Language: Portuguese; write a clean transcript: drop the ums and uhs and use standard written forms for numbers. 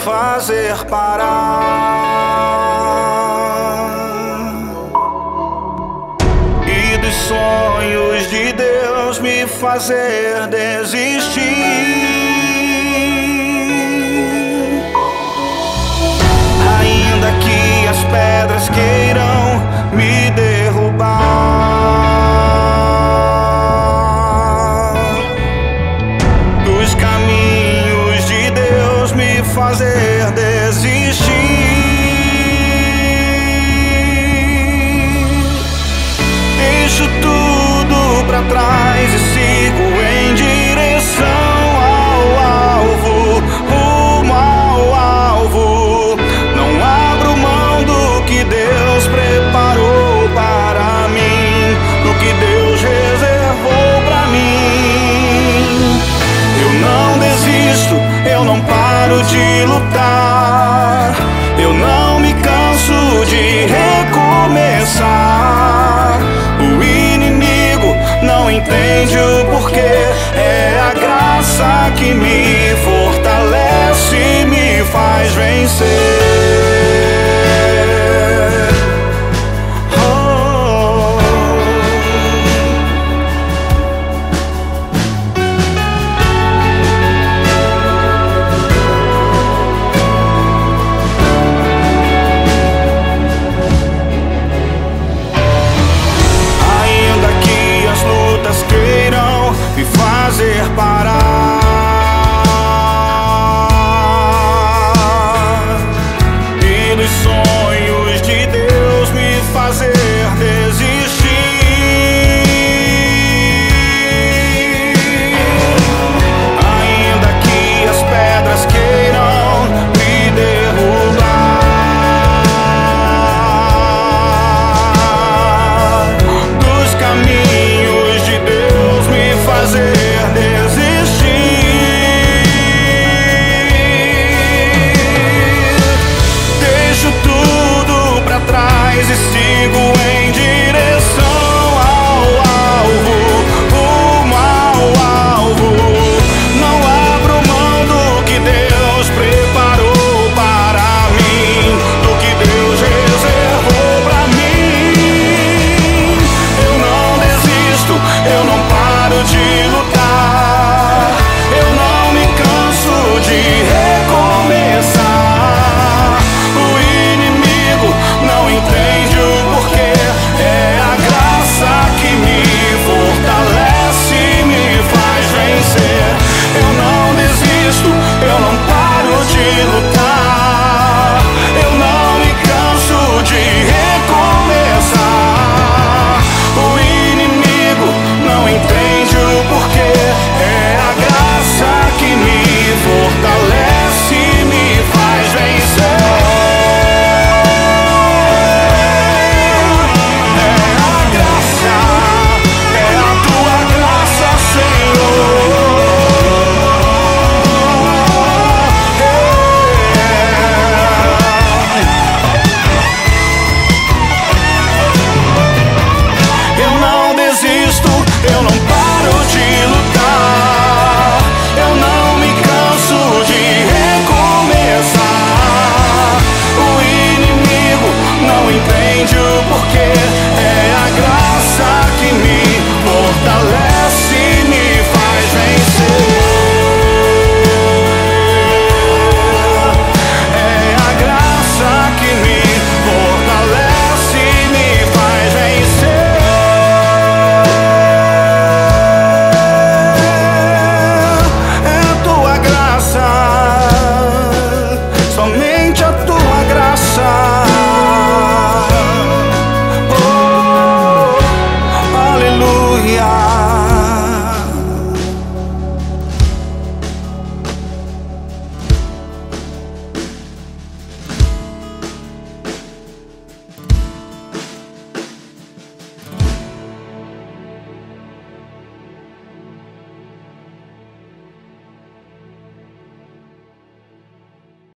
fazer parar, e dos sonhos de Deus me fazer desistir. Ainda que as pedras queiram me derrubar, dos caminhos de Deus me fazer desistir. Deixo tudo pra trás e sigo em direção ao alvo, rumo ao alvo. Não abro mão do que Deus preparou para mim, do que Deus reservou pra mim. Eu não desisto, eu não paro de lutar, eu não me canso de recomeçar. O inimigo não entende o porquê, é a graça que me fortalece e me faz vencer.